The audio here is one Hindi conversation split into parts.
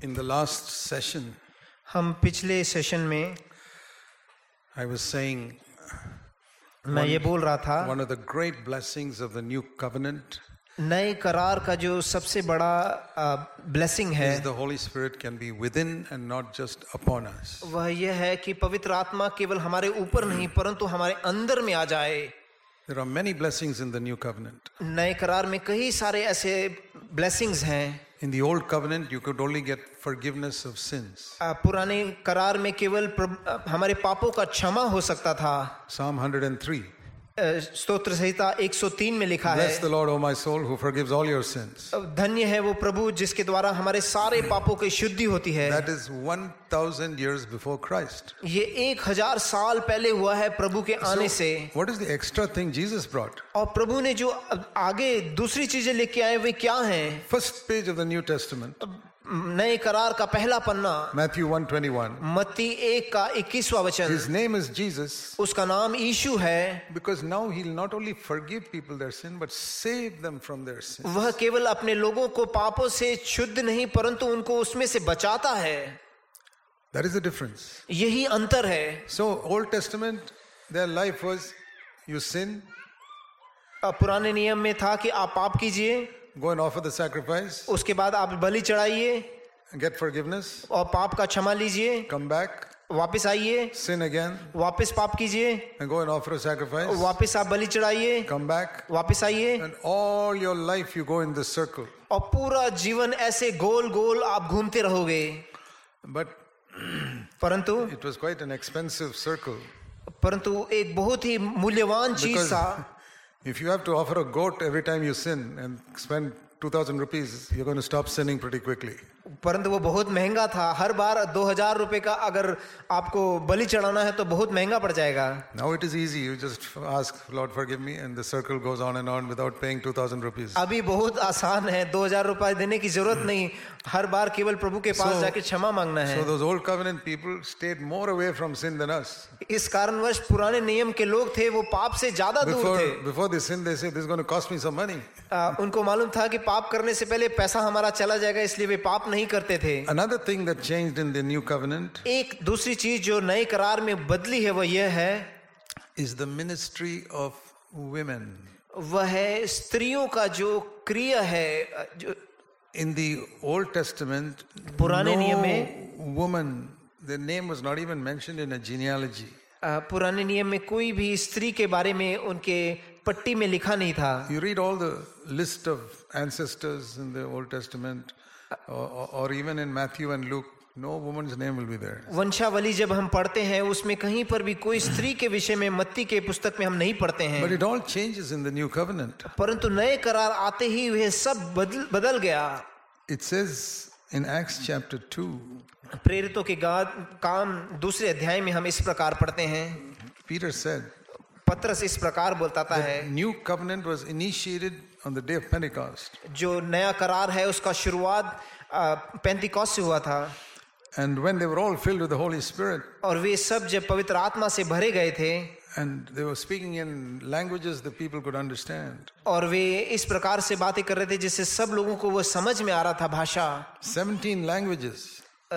In the last session, हम पिछले सेशन में I was saying मैं ये बोल रहा था one of the great blessings of the new covenant नए करार का जो सबसे बड़ा ब्लेसिंग है is the Holy Spirit can be within and not just upon us. वह यह है कि पवित्र आत्मा केवल हमारे ऊपर नहीं परंतु हमारे अंदर में आ जाए. There are many blessings in the new covenant. नए करार में कई सारे ऐसे ब्लेसिंग्स हैं. In the old covenant, you could only get forgiveness of sins. पुराने करार में केवल हमारे पापों का क्षमा हो सकता था. Psalm 103. स्तोत्र संहिता 103 में लिखा है, Bless the Lord, O my soul, who forgives all your sins. धन्य है वो प्रभु जिसके द्वारा हमारे सारे पापों की शुद्धि होती है. That is 1,000 years before Christ. ये 1000 साल पहले हुआ है प्रभु के आने से. What is the extra thing Jesus brought? और प्रभु ने जो आगे दूसरी चीजें लेके आए वे क्या हैं? First page of the New Testament, नए करार का पहला पन्ना, Matthew 1:21. मत्ती 1 का 21वां वचन. His name is Jesus उसका नाम यीशु है because now he'll not only forgive people their sin but save them from their sin. वह केवल अपने लोगों को पापों से शुद्ध नहीं परंतु उनको उसमें से बचाता है. That is the difference. यही अंतर है. So Old Testament, their life was you sin, पुराने नियम में था कि आप पाप कीजिए, go and offer the sacrifice, उसके बाद आप बलि चढ़ाइए get forgiveness, और पाप का क्षमा लीजिए, come back, वापस आइए, sin again, वापस पाप कीजिए, and go and offer a sacrifice, वापस आप बलि चढ़ाइए, come back, वापस आइए, and all your life you go in this circle. और पूरा जीवन ऐसे गोल गोल आप घूमते रहोगे. But परंतु it was quite an expensive circle एक बहुत ही मूल्यवान चीज because था. if you have to offer a goat every time you sin and spend 2,000 rupees, you're going to stop sinning pretty quickly. परंतु वो बहुत महंगा था. हर बार 2000 रुपए का अगर आपको बलि चढ़ाना है तो बहुत महंगा पड़ जाएगा. Now it is easy. You just ask, Lord, forgive me, and the circle goes on and on without paying 2,000 rupees. अभी बहुत आसान है. 2000 रुपए देने की जरूरत नहीं. हर बार केवल प्रभु के पास जाके क्षमा मांगना है. So those old covenant people stayed more away from sin than us. इस कारणवश पुराने नियम के लोग थे वो पाप से ज्यादा दूर थे. Before they sin, they say, this is going to cost me some money. उनको मालूम था कि पाप करने से पहले पैसा हमारा चला जाएगा, इसलिए वे पाप नहीं करते थे. Another thing that changed in the new covenant एक दूसरी चीज जो नए करार में बदली है वह यह है, is the ministry of women. वह है स्त्रियों का जो क्रिया है. जो In the Old Testament, पुराने नियम no में woman, their name was not even mentioned in a genealogy. पुराने नियम में कोई भी स्त्री के बारे में उनके पट्टी में लिखा नहीं था. You read all the list of ancestors in the Old Testament, or even in Matthew and Luke, no woman's name will be there. वंशावली जब हम पढ़ते हैं उसमें कहीं पर भी कोई स्त्री के विषय में मत्ती के पुस्तक में हम नहीं पढ़ते हैं. But it all changes in the new covenant. परंतु नए करार आते ही वह सब बदल गया. It says in Acts chapter 2, प्रेरितों के काम दूसरे अध्याय में हम इस प्रकार पढ़ते हैं. Peter said, पत्रस इस प्रकार बोलता है, the new covenant was initiated on the day of Pentecost. जो नया करार है उसका शुरुआत पेंतिकोस्त से हुआ था. And when they were all filled with the Holy Spirit, और वे सब जब पवित्र आत्मा से भरे गए थे and they were speaking in languages the people could understand. और वे इस प्रकार से बातें कर रहे थे जिससे सब लोगों को वो समझ में आ रहा था. भाषा 17 languages.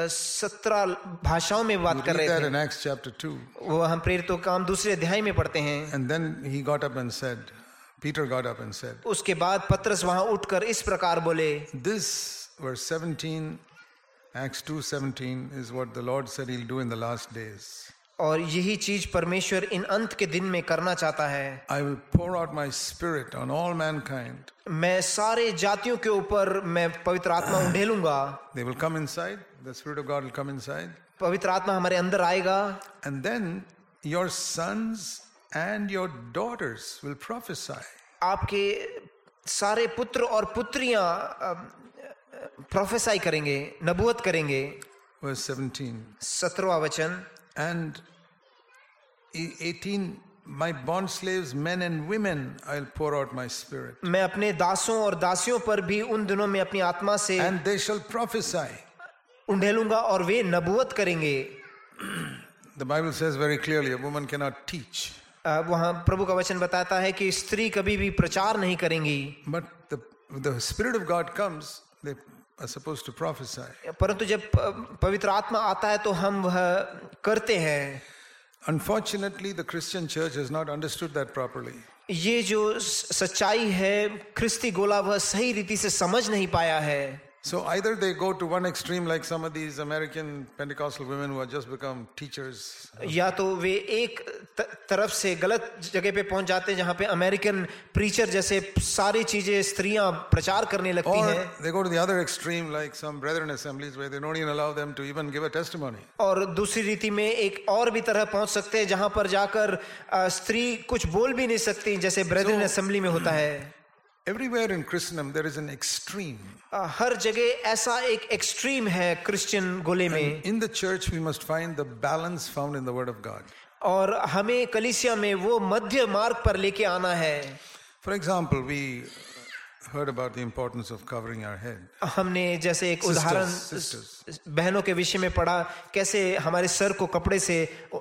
17 भाषाओं में बात कर Read रहे that थे. in Acts chapter 2. वो हम प्रेरितों का काम दूसरे अध्याय में पढ़ते हैं. And then he got up and said, Peter got up and said, उसके बाद पत्रस वहां उठकर इस प्रकार बोले. this verse 17, Acts 2:17 is what the Lord said he'll do in the last days. और यही चीज परमेश्वर इन अंत के दिन में करना चाहता है. I will pour out my spirit on all mankind. मैं सारे जातियों के ऊपर मैं पवित्र आत्मा उंडेलूंगा. They will come inside. The Spirit of God will come inside. पवित्र आत्मा हमारे अंदर आएगा. And then your sons and your daughters will prophesy. आपके सारे पुत्र और पुत्रियां प्रोफेसाई करेंगे, नबूवत करेंगे. Verse 17. 17वां वचन. And 18, my bond slaves, men and women, I'll pour out my spirit. मैं अपने दासों और दासियों पर भी उन दिनों में अपनी आत्मा से And they shall prophesy. उंडेलूंगा और वे नबूवत करेंगे. The Bible says very clearly, a woman cannot teach. वहाँ प्रभु का वचन बताता है कि स्त्री कभी भी प्रचार नहीं करेंगी. But the Spirit of God comes, they are supposed to prophesy. परंतु जब पवित्र आत्मा आता है तो हम वह करते हैं. Unfortunately, the Christian church has not understood that properly. ये जो सच्चाई है ख्रिस्ती गोला वह सही रीति से समझ नहीं पाया है. So either they go to one extreme like some of these American Pentecostal women who have just become teachers. या तो वे एक तरफ से गलत जगह पे पहुंच जाते हैं जहां पे अमेरिकन प्रीचर जैसे सारी चीजें स्त्रियां प्रचार करने लगती हैं. Or they go to the other extreme like some brethren assemblies where they don't even allow them to even give a testimony. और दूसरी रीति में एक और भी तरह पहुंच सकते हैं जहां पर जाकर स्त्री कुछ बोल भी नहीं सकती जैसे ब्रेदरन असेंबली में होता है. Everywhere in Christendom there is an extreme. हर जगह ऐसा एक एक्सट्रीम है क्रिश्चियन गोले में. In the church we must find the balance found in the word of God. और हमें कलीसिया में वो मध्य मार्ग पर लेके आना है. For example, we heard about the importance of covering our head. हमने जैसे एक उदाहरण बहनों के विषय में पढ़ा कैसे हमारे सर को कपड़े से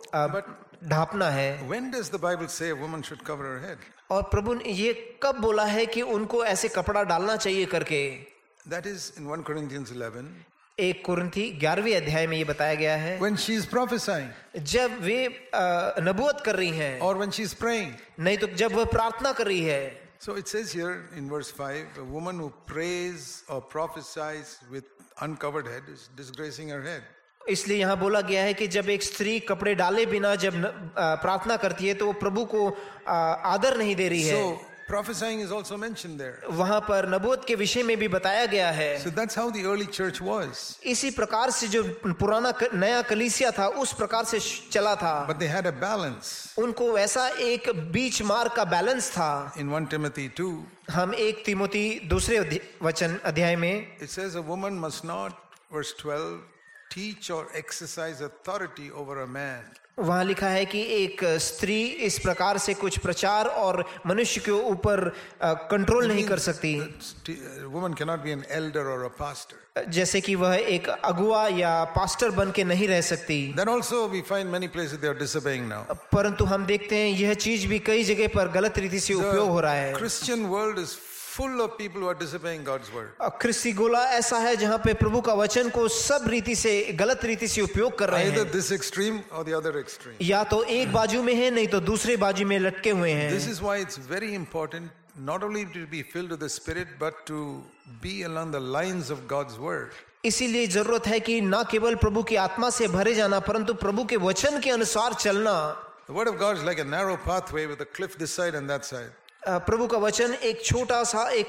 ढांपना है. When does the Bible say a woman should cover her head? और प्रभु ने ये कब बोला है कि उनको ऐसे कपड़ा डालना चाहिए करके? That is in 1 Corinthians 11. 1 कुरिन्थी 11वें अध्याय में ये बताया गया है. When she is prophesying. जब वे नबूवत कर रही हैं. Or when she is praying. नहीं तो जब वह प्रार्थना कर रही है. So it says here in verse 5, a woman who prays or prophesies with uncovered head is disgracing her head. इसलिए यहाँ बोला गया है कि जब एक स्त्री कपड़े डाले बिना जब प्रार्थना करती है तो वो प्रभु को आदर नहीं दे रही है. So prophesying is also mentioned there. वहाँ पर नबूवत के विषय में भी बताया गया है. So that's how the early church was. इसी प्रकार से जो पुराना नया कलीसिया था उस प्रकार से चला था. But they had a balance. उनको ऐसा एक बीच मार्ग का बैलेंस था. In 1 Timothy 2, हम 1 तीमुथी 2 वचन अध्याय में it says a woman must not, verse 12, teach or exercise authority over a man. वहाँ लिखा है कि एक स्त्री इस प्रकार से कुछ प्रचार और मनुष्य के ऊपर कंट्रोल नहीं कर सकती. Woman cannot be an elder or a pastor. जैसे कि वह एक अगुआ या पास्टर बन के नहीं रह सकती. Then also we find many places they are disobeying now. परंतु हम देखते हैं यह चीज भी कई जगह पर गलत रीति से उपयोग हो रहा है. Christian world is full of people who are disobeying God's word. ख्रिस्ती गोला ऐसा है जहाँ पे प्रभु का वचन को सब रीति से गलत रीति से उपयोग कर रहे हैं. Either this extreme or the other extreme. या तो एक बाजू में है नहीं तो दूसरे बाजू में लटके हुए हैं. This is why it's very important not only to be filled with the Spirit but to be along the lines of God's word. इसीलिए जरूरत है कि ना केवल प्रभु की आत्मा से भरे जाना परंतु प्रभु के वचन के अनुसार चलना. The word of God is like a narrow pathway with a cliff this side and that side. प्रभु का वचन एक छोटा सा एक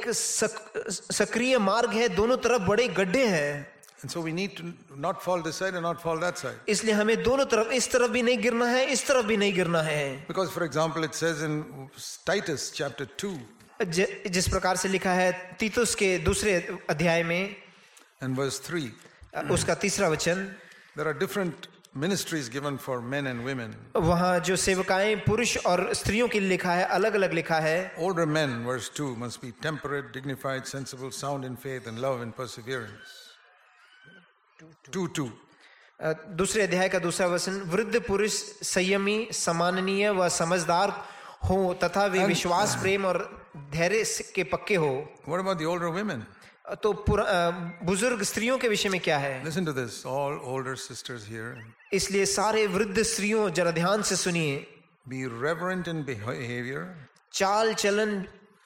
सक्रिय मार्ग है. दोनों तरफ बड़े गड्ढे हैं. And so we need to not fall this side and not fall that side. इसलिए हमें दोनों तरफ इस तरफ भी नहीं गिरना है इस तरफ भी नहीं गिरना है. Because for example it says in Titus chapter 2 जिस प्रकार से लिखा है तीतुस के 2 अध्याय में and verse 3 उसका 3 वचन, there are different ministries given for men and women. वहाँ जो सेवकाएं पुरुष और स्त्रियों के लिए लिखा है अलग अलग लिखा है. Older men, verse 2, must be temperate, dignified, sensible, sound in faith and love and perseverance. 2:2. 2 अध्याय का 2 वचन, वृद्ध पुरुष संयमी सम्माननीय व समझदार हो तथा वे विश्वास प्रेम और धैर्य के पक्के हो. What about the older women? तो बुजुर्ग स्त्रियों के विषय में क्या है? Listen to this, all older sisters here. इसलिए सारे वृद्ध स्त्रियों जरा ध्यान से सुनिए. Be reverent in behavior चाल चलन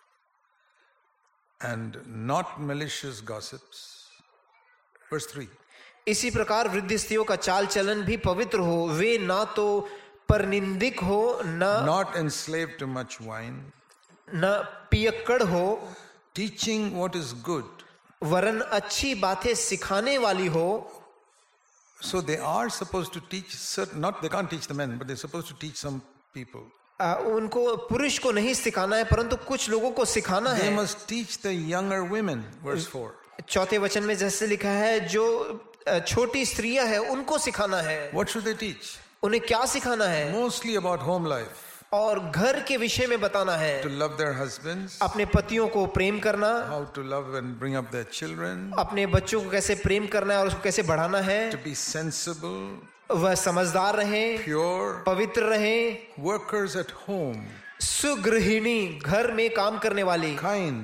and not malicious gossips. Verse 3. इसी प्रकार वृद्ध स्त्रियों का चाल चलन भी पवित्र हो. वे ना तो परनिंदिक हो not enslaved to much wine, न पियक्कड़ हो, teaching what is good. वरन अच्छी बातें सिखाने वाली हो. So they are supposed to teach they can't teach the men, but they're supposed to teach some people. उनको पुरुष को नहीं सिखाना है परंतु कुछ लोगों को सिखाना है. They must teach the younger women, verse 4. 4 वचन में जैसे लिखा है जो छोटी स्त्रियां हैं उनको सिखाना है. What should they teach? उन्हें क्या सिखाना है? Mostly about home life. और घर के विषय में बताना है. To love their husbands. अपने पतियों को प्रेम करना. How to love and bring up their children. अपने बच्चों को कैसे प्रेम करना है और उसको कैसे बढ़ाना है. To be sensible. वह समझदार रहे, pure, पवित्र रहे, workers at home, सुगृहिणी घर में काम करने वाली, kind,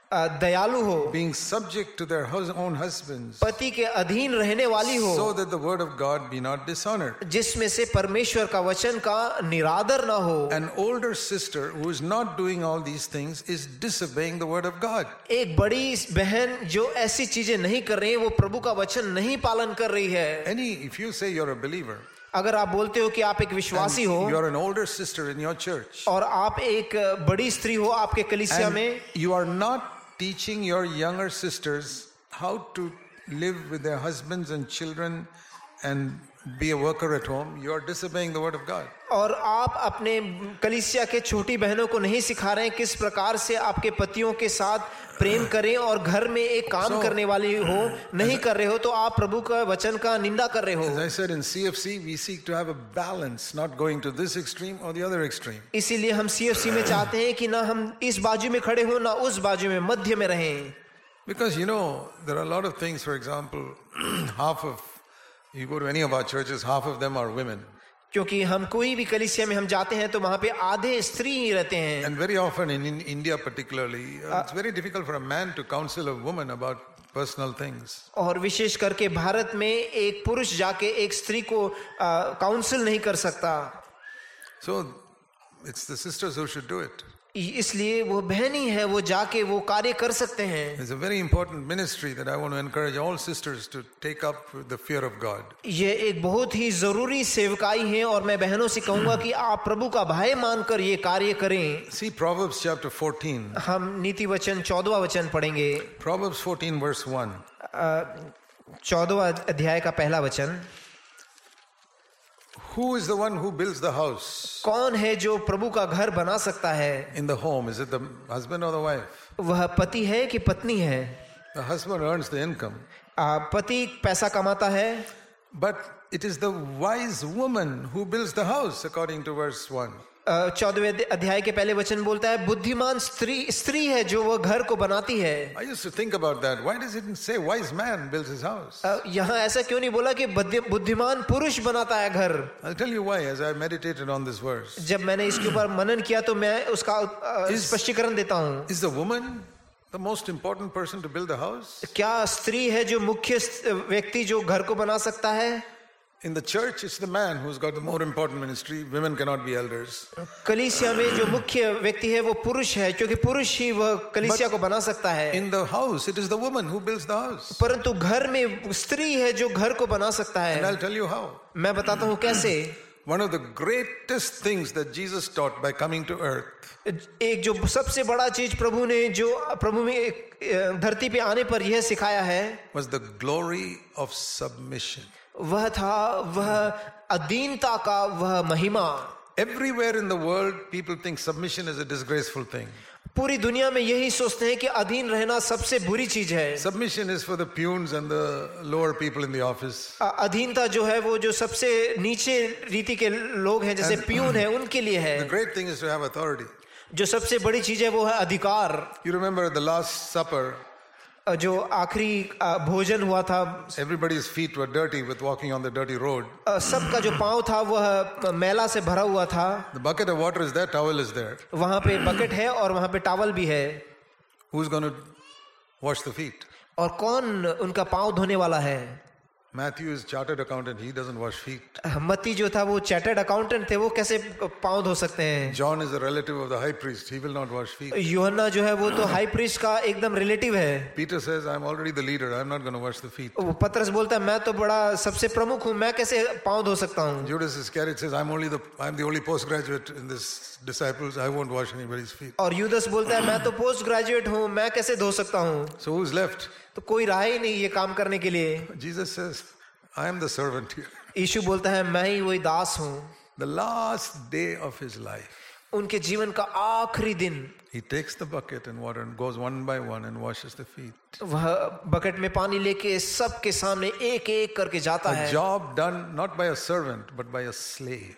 दयालु हो, being subject to their own husbands, पति के अधीन रहने वाली हो, so that the word of God be not dishonored. जिसमें से परमेश्वर का वचन का निरादर ना हो. An older sister who is not doing all these things is disobeying the word of God. एक बड़ी बहन जो ऐसी चीजें नहीं कर रही है, वो प्रभु का वचन नहीं पालन कर रही है. If you say you're a believer, अगर आप बोलते हो कि आप एक विश्वासी हो you're an older sister in your church, और आप एक बड़ी स्त्री हो आपके कलीसिया में, and you are not teaching your younger sisters how to live with their husbands and children and be a worker at home, you are disobeying the word of God. और आप अपने कलीसिया के छोटी बहनों को नहीं सिखा रहे हैं किस प्रकार से आपके पतियों के साथ प्रेम करें और घर में एक काम करने वाली हो, नहीं कर रहे हो तो आप प्रभु का वचन का निंदा कर रहे हो. As I said, in CFC we seek to have a balance, not going to this extreme or the other extreme. इसीलिए हम CFC में चाहते हैं कि ना हम इस बाजू में खड़े हो ना उस बाजू में, मध्य में रहें. Because there are a lot of things. For example, you go to any of our churches, half of them are women. क्योंकि हम कोई भी कलीसिया में हम जाते हैं तो वहां पे आधे स्त्री ही रहते हैं. And very often in India particularly, it's very difficult for a man to counsel a woman about personal things. और विशेष करके भारत में एक पुरुष जाके एक स्त्री को काउंसिल नहीं कर सकता. So it's the sisters who should do it. इसलिए वो बहन ही है, वो जाके वो कार्य कर सकते हैं. It's a very important ministry that I want to encourage all sisters to take up with the fear of God. ये एक बहुत ही जरूरी सेवकाई है और मैं बहनों से कहूंगा कि आप प्रभु का भय मानकर ये कार्य करें. See Proverbs chapter 14. हम नीति वचन 14वां वचन पढ़ेंगे. Proverbs 14 verse 1. 14वां अध्याय का पहला वचन. Who is the one who builds the house? कौन है जो प्रभु का घर बना सकता है? In the home, is it the husband or the wife? वह पति है कि पत्नी है? The husband earns the income. पति पैसा कमाता है. But it is the wise woman who builds the house, according to verse 1. 14वें अध्याय के पहले वचन बोलता है बुद्धिमान स्त्री है जो वह घर को बनाती है. I used to think about that. Why does it say wise man builds his house? यहाँ ऐसा क्यों नहीं बोला कि बुद्धिमान पुरुष बनाता है घर? I'll tell you why as I meditated on this verse. जब मैंने इसके ऊपर मनन किया तो मैं उसका स्पष्टीकरण देता हूँ. Is the woman the most important person to build the house? क्या स्त्री है जो मुख्य व्यक्ति जो घर को बना सकता है? In the church, it's the man who's got the more important ministry. Women cannot be elders. कलीसिया में जो मुख्य व्यक्ति है वो पुरुष है क्योंकि पुरुष ही वह कलीसिया को बना सकता है. In the house, it is the woman who builds the house. परंतु घर में स्त्री है जो घर को बना सकता है. And I'll tell you how. मैं बताता हूँ कैसे. One of the greatest things that Jesus taught by coming to earth. एक जो सबसे बड़ा चीज प्रभु में धरती पे आने पर यह सिखाया है. Was the glory of submission. वह था वह अधीनता का वह महिमा. Everywhere in the world, people think submission is a disgraceful thing. पूरी दुनिया में यही सोचते हैं कि अधीन रहना सबसे बुरी चीज है. Submission is for the peons and the lower people in the office. अधीनता जो है वो जो सबसे नीचे रीति के लोग हैं जैसे पियून है उनके लिए है. The great thing is to have authority. जो सबसे बड़ी चीज है वो है अधिकार. You remember at the Last Supper, जो आखिरी भोजन हुआ था, everybody's feet were dirty with walking on the dirty road. सबका जो पांव था वह मैला से भरा हुआ था. The bucket of water is there, towel is there. वहां पे बकेट है और वहां पे टॉवल भी है. Who's going to wash the feet? और कौन उनका पांव धोने वाला है? Matthew is chartered accountant, he doesn't wash feet. मत्ती जो था वो चार्टर्ड अकाउंटेंट थे, वो कैसे पांव धो सकते हैं? John is a relative of the high priest, he will not wash feet. यूहन्ना जो है वो तो हाई प्रीस्ट का एकदम रिलेटिव है. Peter says, I'm already the leader, I'm not going to wash the feet. पतरस बोलता है मैं तो बड़ा सबसे प्रमुख हूँ, मैं कैसे पांव धो सकता हूँ? Judas Iscariot says, I'm the only postgraduate in this disciples, I won't wash anybody's feet. और यूदस बोलता है मैं तो पोस्ट ग्रेजुएट हूँ, मैं कैसे धो सकता हूँ? So who's left? तो कोई रहा ही नहीं ये काम करने के लिए. Jesus says, I am the servant here. यीशु बोलता है मैं ही वही दास हूँ. The last day of his life, उनके जीवन का आखिरी दिन, he takes the bucket and water and goes one by one and washes the feet. वह बकेट में पानी लेके सबके सामने एक एक करके जाता है. A job done not by a servant but by a slave.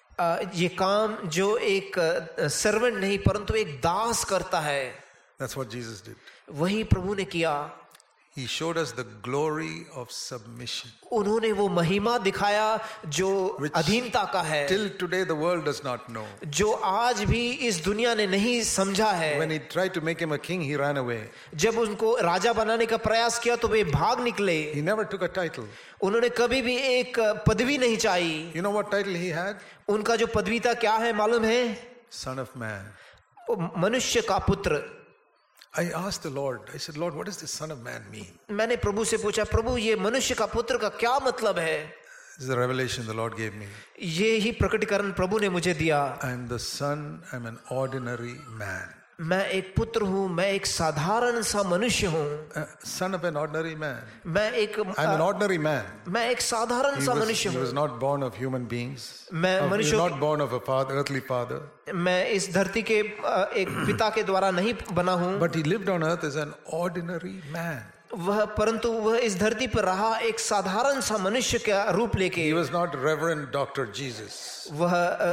ये काम जो एक सर्वेंट नहीं परंतु एक दास करता है. That's what Jesus did. वही प्रभु ने किया. He showed us the glory of submission. उन्होंने वो महिमा दिखाया जो अधीनता का है, Till today the world does not know. जो आज भी इस दुनिया ने नहीं समझा है। When he tried to make him a king, he ran away. जब उनको राजा बनाने का प्रयास किया तो वे भाग निकले। He never took a title. उन्होंने कभी भी एक पदवी नहीं चाही। You know what title he had? उनका जो पदवी था क्या है मालूम है? Son of Man. मनुष्य का पुत्र। I asked the Lord, I said, Lord, what does this Son of Man mean? मैंने प्रभु से पूछा, प्रभु ये मनुष्य का पुत्र का क्या मतलब है? This is the revelation the Lord gave me. ये ही प्रकटीकरण प्रभु ने मुझे दिया। I am the son, I am an ordinary man. मैं एक पुत्र हूँ, मैं एक साधारण सा मनुष्य हूँ। Son of an ordinary man. मैं एक I am an ordinary man. मैं एक साधारण सा मनुष्य He हूँ। was not born of human beings. मैं He was मनुष्य not born of a father, earthly father. मैं इस धरती के एक पिता के द्वारा नहीं बना हूँ। But he lived on earth as an ordinary man. परंतु वह इस धरती पर रहा एक साधारण सा मनुष्य का रूप लेके। He was not Reverend Dr. Jesus. वह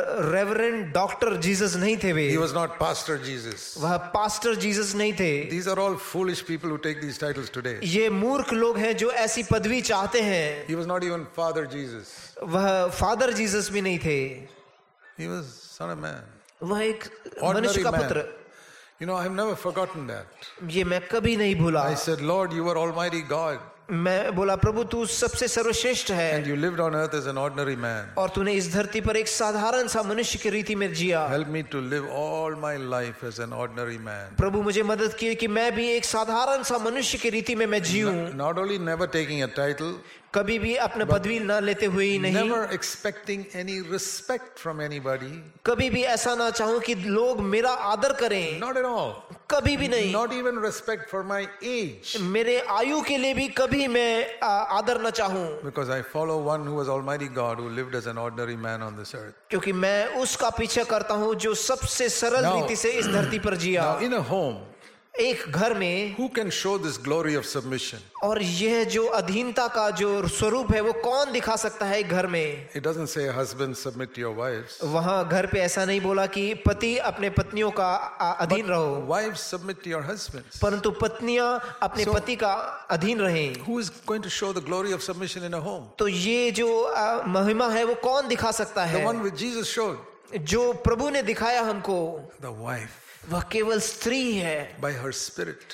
रेवरेंड डॉक्टर जीसस नहीं थे वे। He was not Pastor Jesus. वह पास्टर जीसस नहीं थे। These are all foolish people who take these titles today. ये मूर्ख लोग हैं जो ऐसी पदवी चाहते हैं। He was not even Father Jesus. वह फादर जीसस भी नहीं थे। He was Son of Man. वह एक Ordinary मनुष्य का man. पुत्र। You know, I've never forgotten that. ये मैं कभी नहीं भूला। I said, Lord, you are Almighty God. मैं बोला, प्रभु तू सबसे सर्वश्रेष्ठ है And you lived on earth as an ordinary man. और तूने इस धरती पर एक साधारण सा मनुष्य की रीति में जिया। Help me to live all my life as an ordinary man. प्रभु मुझे मदद की कि मैं भी एक साधारण सा मनुष्य की रीति में मैं जीऊं। Not only never taking a title, कभी भी अपने पदवी न लेते हुए ही नहीं, never expecting any respect from anybody. कभी भी ऐसा ना चाहूं कि लोग मेरा आदर करें। Not at all. कभी भी नहीं। Not even respect for my age. मेरे आयु के लिए भी कभी मैं आदर न चाहूं। Because I follow one who was Almighty God, who lived as an ordinary man on this earth. क्योंकि मैं उसका पीछा करता हूं जो सबसे सरल Now- रीति से इस धरती पर जिया। Now, in a home, एक घर में, who can show this glory of submission? और यह जो अधीनता का जो स्वरूप है वो कौन दिखा सकता है घर में? It doesn't say, husbands, submit to your wives. वहां घर पे ऐसा नहीं बोला कि पति अपने पत्नियों का अधीन रहो, Wives, submit to your husbands. परंतु पत्नियां अपने So- पति का अधीन रहें। Who is going to show the glory of submission in a home? तो ये जो महिमा है वो कौन दिखा सकता The है? one which Jesus showed. जो प्रभु ने दिखाया हमको, The wife, वह केवल स्त्री है। by her spirit.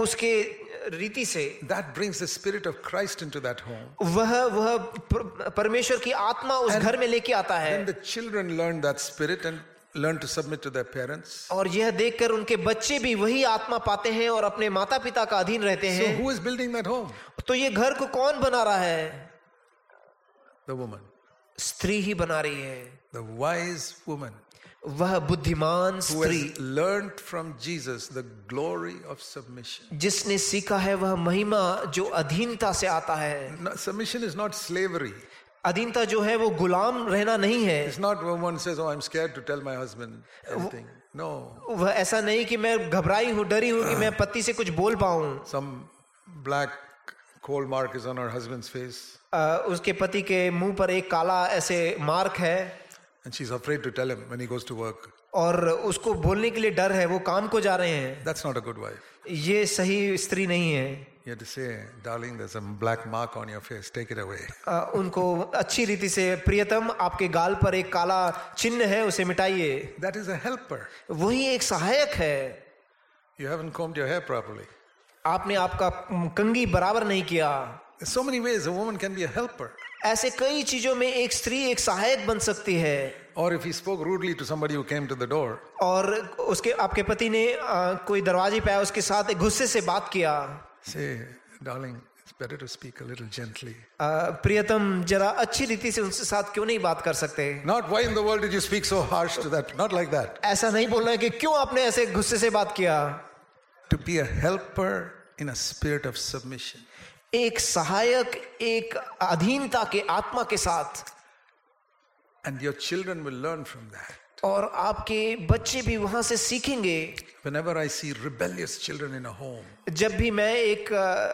उसके रीति से That brings the spirit of Christ into that home. वह परमेश्वर की आत्मा उस घर में लेके आता है। Then the children learn that spirit and learn to submit to their parents. और यह देखकर उनके बच्चे भी वही आत्मा पाते हैं और अपने माता पिता का अधीन रहते So हैं। who is building that home? तो ये घर को कौन बना रहा है? The woman. स्त्री ही बना रही है। The wise woman वह बुद्धिमान who स्त्री has learned from Jesus the glory of submission. जिसने सीखा है वह महिमा जो अधीनता से आता है। No, submission is not slavery. अधीनता जो है वो गुलाम रहना नहीं है। It's not when one says, oh, I'm scared to tell my husband anything. No. वह ऐसा नहीं कि मैं घबराई हूँ, डरी हूँ कि मैं पति से कुछ बोल पाऊं। Some black coal mark is on her husband's face उसके पति के मुंह पर एक काला ऐसे मार्क है and she's afraid to tell him when he goes to work. और उसको बोलने के लिए डर है, वो काम को जा रहे हैं। That's not a good wife. ये सही स्त्री नहीं है। You have to say, darling, there's a black mark on your face. Take it away. उनको अच्छी रीति से, प्रियतम आपके गाल पर एक काला चिन्ह है, उसे मिटाइए। That is a helper. वही एक सहायक है। You haven't combed your hair properly. आपने आपका कंघी बराबर नहीं किया। There's so many ways a woman can be a helper. ऐसे कई चीजों में एक स्त्री एक सहायक बन सकती है। Or if he spoke rudely to somebody who came to the door, और उसके आपके पति ने कोई दरवाजे पे आया, उसके साथ एक गुस्से से बात किया। say, darling, it's better to speak a little gently. प्रियतम जरा अच्छी रीति से उनके साथ क्यों नहीं बात कर सकते? Not why in the world did you speak so harsh to that? Not like that. ऐसा नहीं बोलना है कि क्यों आपने ऐसे गुस्से से बात किया। To be a helper in a spirit of submission. एक सहायक एक अधीनता के आत्मा के साथ, And your children will learn from that. और आपके बच्चे भी वहां से सीखेंगे। Whenever I see rebellious children in a home, जब भी मैं एक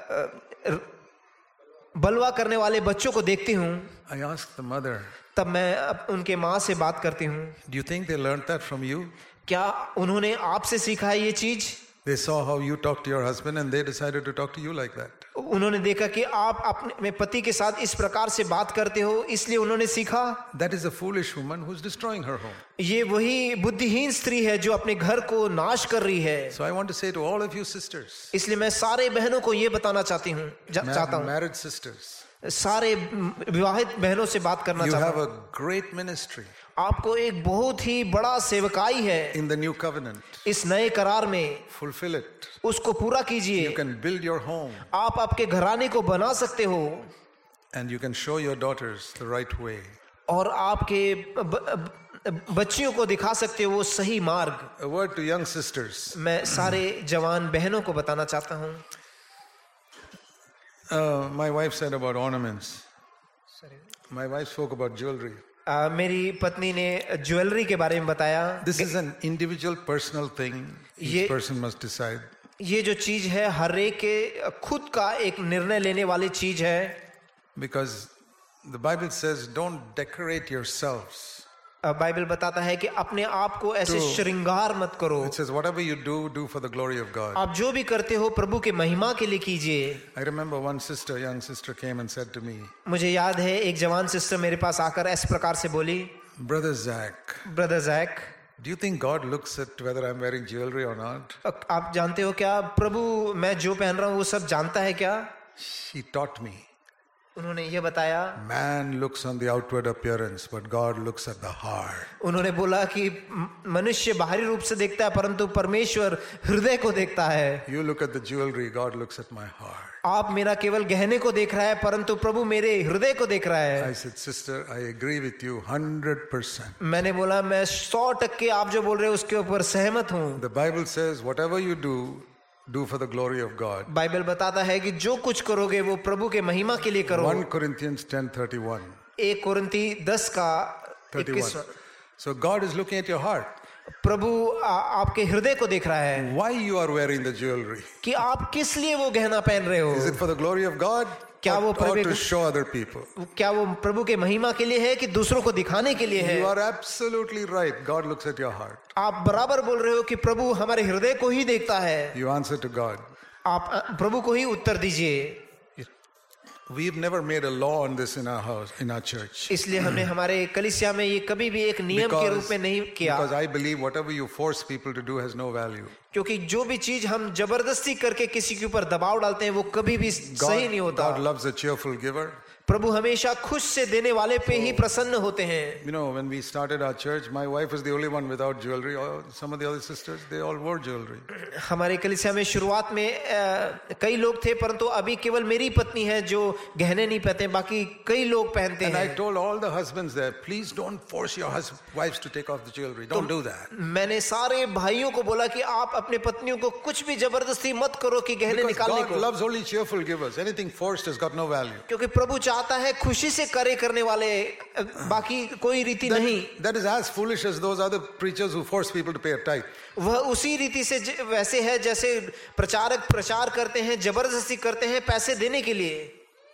बलवा करने वाले बच्चों को देखती हूँ, I ask the mother, तब मैं उनके माँ से बात करती हूँ, do you think they learned that from you? क्या उन्होंने आपसे सीखा है ये चीज? They saw how you talk to your husband and they decided to talk to you like that. उन्होंने देखा कि आप अपने पति के साथ इस प्रकार से बात करते हो, इसलिए उन्होंने सीखा। That is a foolish woman who's destroying her home. ये वही बुद्धिहीन स्त्री है जो अपने घर को नाश कर रही है। So I want to say to all of you sisters, इसलिए मैं सारे बहनों को ये बताना चाहता हूँ, married sisters, सारे विवाहित बहनों से बात करना you चाहता have हूँ। a great ministry आपको एक बहुत ही बड़ा सेवकाई है in the new covenant. इस नए करार में, Fulfill it. उसको पूरा You कीजिए। can build your home आप आपके घराने को बना सकते हो and you can show your daughters the right way. और आपके बच्चियों को दिखा सकते हो वो सही मार्ग। A word to young sisters. मैं सारे जवान बहनों को बताना चाहता हूँ। My wife said about ornaments. My wife spoke about jewelry. मेरी पत्नी ने ज्वेलरी के बारे में बताया। This is an individual personal thing. Each person must decide. ये जो चीज है हर एक के खुद का एक निर्णय लेने वाली चीज है। Because the Bible says don't decorate yourselves. Bible बताता है कि अपने आप को ऐसे श्रृंगार मत करो। It says whatever you do for the glory of God. आप जो भी करते हो प्रभु के महिमा के लिए कीजिए। I remember one sister, young sister, came and said to me, मुझे याद है एक जवान सिस्टर मेरे पास आकर इस प्रकार से बोली, Brother Zach, do you think God looks at whether I'm wearing jewelry or not? आप जानते हो क्या प्रभु मैं जो पहन रहा हूँ वो सब जानता है क्या? She taught me. उन्होंने ये बताया, Man looks on the outward appearance, but God looks at the heart. उन्होंने बोला कि मनुष्य बाहरी रूप से देखता है परंतु परमेश्वर हृदय को देखता है। You look at the jewelry, God looks at my heart. आप मेरा केवल गहने को देख रहा है परंतु प्रभु मेरे हृदय को देख रहा है। I said, sister, I agree with you 100%. मैंने बोला मैं 100% आप जो बोल रहे हो उसके ऊपर सहमत हूँ। The Bible says whatever you do for the glory of God. Bible बताता है कि जो कुछ करोगे वो प्रभु के महिमा के लिए करो। 1 Corinthians 10:31. 1 कोरिन्थी 10 का 21। So God is looking at your heart. प्रभु आपके हृदय को देख रहा है। Why you are wearing the jewelry? कि आप किस लिए वो गहना पहन रहे हो? Is it for the glory of God? क्या वो Or to show other people? क्या वो प्रभु के महिमा के लिए है कि दूसरों को दिखाने के लिए है? You are absolutely right. God looks at your heart. आप बराबर बोल रहे हो कि प्रभु हमारे हृदय को ही देखता है। You answer to God. आप प्रभु को ही उत्तर दीजिए। We've never made a law on this in our house, in our church. इसलिए हमने हमारे कलीसिया में ये कभी भी एक नियम के रूप में नहीं किया। Because I believe whatever you force people to do has no value. क्योंकि जो भी चीज हम जबरदस्ती करके किसी के ऊपर दबाव डालते हैं वो कभी भी सही नहीं होता। God loves a cheerful giver. प्रभु हमेशा खुश से देने वाले पे ही प्रसन्न होते हैं। You know, when we started our church, my wife was the only one without jewelry. Some of the other sisters, they all wore jewelry. हमारे कलीसिया में शुरुआत में कई लोग थे परंतु अभी केवल मेरी पत्नी है जो गहने नहीं पहनते, बाकी कई लोग पहनते हैं। And I told all the husbands there, please don't force your wives to take off the jewelry. Don't do that. मैंने सारे भाइयों को बोला कि आप अपने पत्नियों को कुछ भी जबरदस्ती मत करो कि गहने निकालने को। God loves only cheerful givers. Anything forced has got no value. क्योंकि प्रभु चाहता है खुशी से कार्य करने वाले, बाकी कोई रीति नहीं। That is as foolish as those other preachers who force people to pay a tithe. वह उसी रीति से वैसे है जैसे प्रचारक प्रचार करते हैं, जबरदस्ती करते हैं पैसे देने के लिए।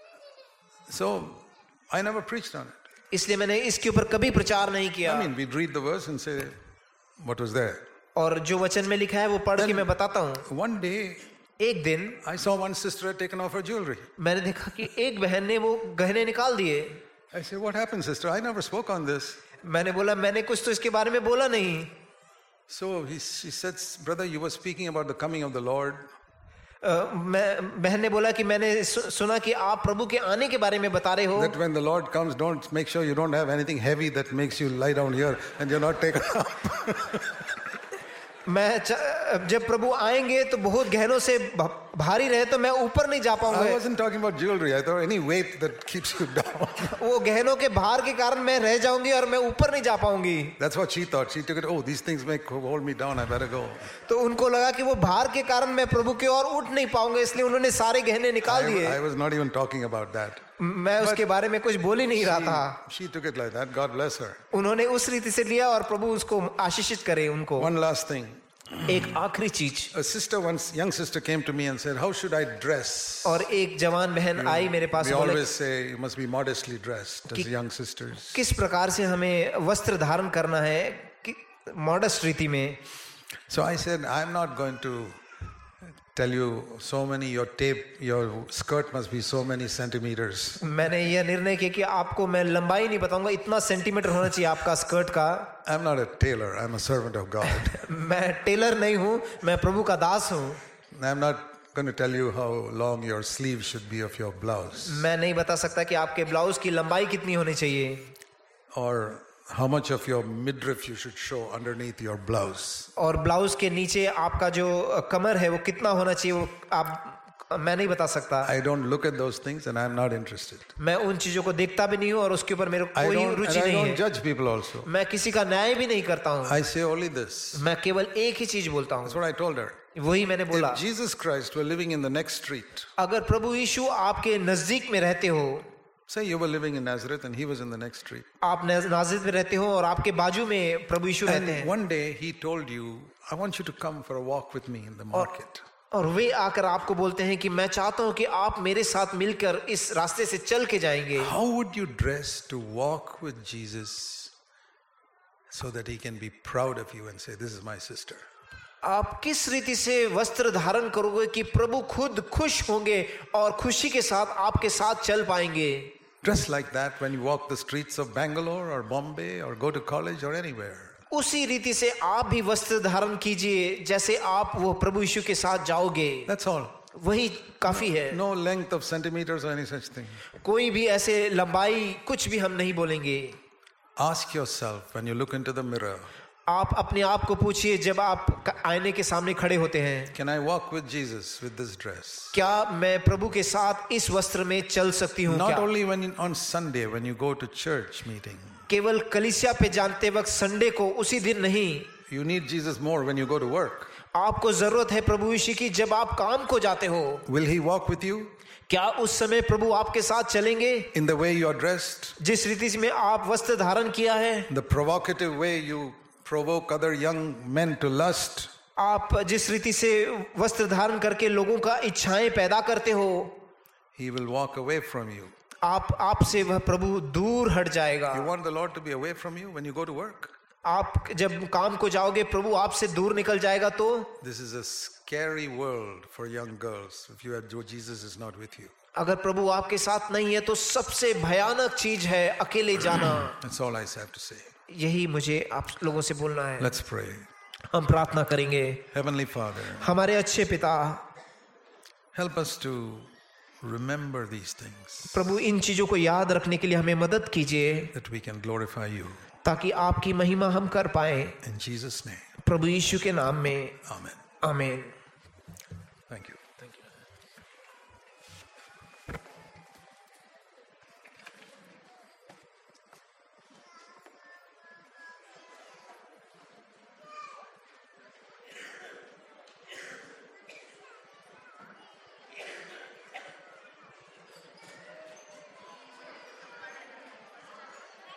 So I never preached on it. इसलिए मैंने इसके ऊपर कभी प्रचार नहीं किया। I mean, we'd read the verse and say what was there. और जो वचन में लिखा है वो पढ़ के मैं बताता हूँ। One day एक दिन I saw one sister had taken off her jewelry. मैंने देखा कि एक बहन ने वो गहने निकाल दिए। I said, what happened, sister? I never spoke on this. मैंने बोला मैंने कुछ तो इसके बारे में बोला नहीं। So she said, brother, you were speaking about the coming of the Lord. बहन ने बोला कि मैंने सुना कि आप प्रभु के आने के बारे में बता रहे हो। That when the Lord comes, don't make sure you don't have anything heavy that makes you lie down here and you're not taken up. मैं जब प्रभु आएंगे तो बहुत गहनों से भारी रहे तो मैं ऊपर नहीं जा पाऊंगा। I wasn't talking about jewelry. I thought any weight that keeps you down. वो गहनों के भार के कारण मैं रह जाऊंगी और मैं ऊपर नहीं जा पाऊंगी। That's what she thought. She took it. Oh, these things make hold me down. I better go. तो उनको लगा कि वो भार के कारण मैं प्रभु की ओर उठ नहीं पाऊंगा, इसलिए उन्होंने सारे गहने निकाल दिए। I was not even talking about that. मैं उसके बारे में कुछ बोल ही नहीं रहा था। She took it like that. God bless her. उन्होंने उस रीति से लिया और प्रभु उसको आशीषित करे उनको। One last thing. एक आखिरी चीज। A sister once, young sister came to me and said, how should I dress? और एक जवान बहन आई मेरे पास। We always say you must be modestly dressed as young sisters. किस प्रकार से हमें वस्त्र धारण करना है कि मॉडस्ट रीति में। So I said, I'm not going to tell you so many, your skirt must be so many centimeters. मैंने यह निर्णय किया कि आपको मैं लंबाई नहीं बताऊंगा, इतना सेंटीमीटर होना चाहिए आपका स्कर्ट का। I'm not a tailor, I'm a servant of God. मैं टेलर नहीं हूँ, मैं प्रभु का दास हूँ। I'm not going to tell you how long your sleeve should be of your blouse, मैं नहीं बता सकता कि आपके ब्लाउज की लंबाई कितनी होनी चाहिए, or how much of your midriff you should show underneath your blouse. और ब्लाउज के नीचे आपका जो कमर है वो कितना होना चाहिए, वो मैं नहीं बता सकता। I don't look at those things and I'm not interested. मैं उन चीजों को देखता भी नहीं हूँ और उसके ऊपर मेरे को कोई रुचि नहीं I don't है। judge people also. मैं किसी का न्याय भी नहीं करता हूँ। I say only this. मैं केवल एक ही चीज बोलता हूँ। That's what I told her. वही मैंने बोला। If Jesus Christ were living in the next street, अगर प्रभु यीशु आपके नजदीक में रहते हो, say you were living in Nazareth and he was in the next street, आप नाजिद में रहते हो और आपके बाजू में प्रभु यीशु रहते and हैं, one day he told you, I want you to come for a walk with me in the market. और वे आकर आपको बोलते हैं कि मैं चाहता हूं कि आप मेरे साथ मिलकर इस रास्ते से चल के जाएंगे। How would you dress to walk with Jesus so that he can be proud of you and say, this is my sister? आप किस रीति से वस्त्र धारण करोगे कि प्रभु खुद खुश होंगे और खुशी के साथ आपके साथ चल पाएंगे? Dress like that when you walk the streets of Bangalore or Bombay or go to college or anywhere. उसी रीति से आप भी वस्त्र धारण कीजिए जैसे आप वो प्रभु यीशु के साथ जाओगे। That's all. वही काफी है। No length of centimeters or any such thing. कोई भी ऐसे लंबाई कुछ भी हम नहीं बोलेंगे। Ask yourself when you look into the mirror, आप अपने आप को पूछिए जब आप आईने के सामने खड़े होते हैं, can I walk with Jesus with this dress? क्या मैं प्रभु के साथ इस वस्त्र में चल सकती हूँ? Not क्या only on Sunday when you go to church meeting. केवल कलीसिया पे जानते वक्त संडे को उसी दिन नहीं, You need Jesus more when you go to work. आपको जरूरत है प्रभु यीशु की जब आप काम को जाते हो। Will he walk with you क्या उस समय प्रभु आपके साथ चलेंगे? in the way you are dressed? जिस रीति से में आप वस्त्र धारण किया है, The provocative way you provoke other young men to lust? आप जिस रीति से वस्त्र धारण करके लोगों का इच्छाएं पैदा करते हो, He will walk away from you. आपसे वह प्रभु दूर हट जाएगा। You want the Lord to be away from you when you go to work? आप जब काम को जाओगे प्रभु आपसे दूर निकल जाएगा तो This is a scary world for young girls if Jesus is not with you. अगर प्रभु आपके साथ नहीं है तो सबसे भयानक चीज है अकेले जाना। That's all I have to say. यही मुझे आप लोगों से बोलना है। Let's pray. हम प्रार्थना करेंगे। Heavenly Father, हमारे अच्छे पिता, help us to remember these things प्रभु इन चीजों को याद रखने के लिए हमें मदद कीजिए that we can glorify you. ताकि आपकी महिमा हम कर पाए। In Jesus' name, प्रभु यीशु के नाम में Amen. आमीन। Thank you.